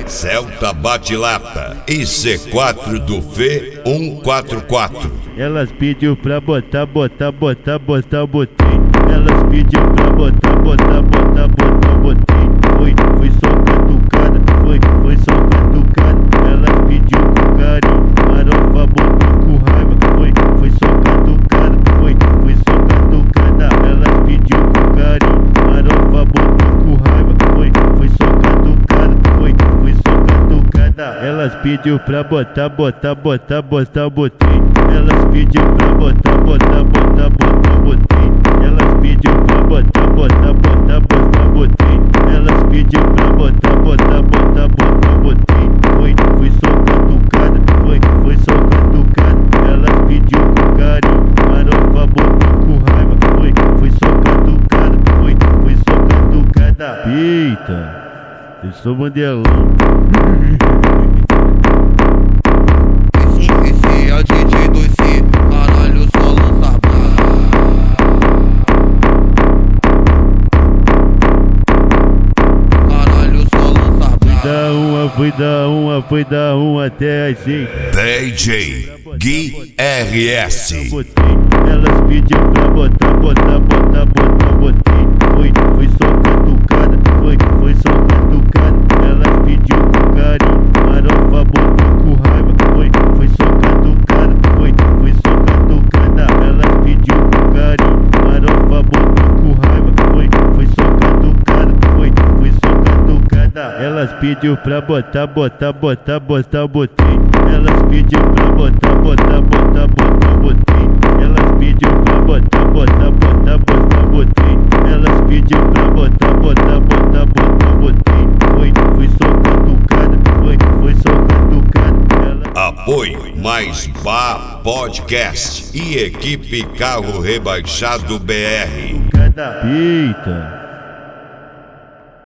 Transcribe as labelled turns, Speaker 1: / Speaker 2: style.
Speaker 1: Celta Bate-Lata e C4 do Fê 144.
Speaker 2: Elas pediu pra botar, botei. Elas pediu pra botar, botei. Foi só catucada, foi só catucada. Elas pediu com carinho, farofa botou com raiva. Foi só catucada, foi só catucada. Elas pediu com carinho, farofa botou com raiva. Foi só catucada, foi só catucada. Elas pediu pra botar, botei. Elas pediu pra botar, botei. Elas pediu pra botar, botei. Elas pediu pra botar, botei. Foi só catucada, foi só catucada. Elas pediu com carinho, farofa botou com raiva. Foi só catucada, foi só catucada. Eita, eu sou Mandelão.
Speaker 3: Esse é o DJ do C, caralho, só lança caralho, só lança
Speaker 2: Foi dar uma até as 6.
Speaker 1: DJ Gui RS.
Speaker 2: Elas pediu pra botar, botei. Foi só catucada, foi só catucada. Elas pediu com carinho, farofa botou com raiva. Foi só catucada, foi só catucada. Elas pediu com carinho, farofa botou com raiva. Foi só catucada, foi só catucada. Elas pediu pra botar, botei. Elas pediu pra botar, botei. Elas pediu pra botar, botei. Elas pediu pra botar, botei. Foi só catucada, foi só catucada.
Speaker 1: Apoio Mais Bar Podcast e equipe Carro Rebaixado BR.
Speaker 2: Eita.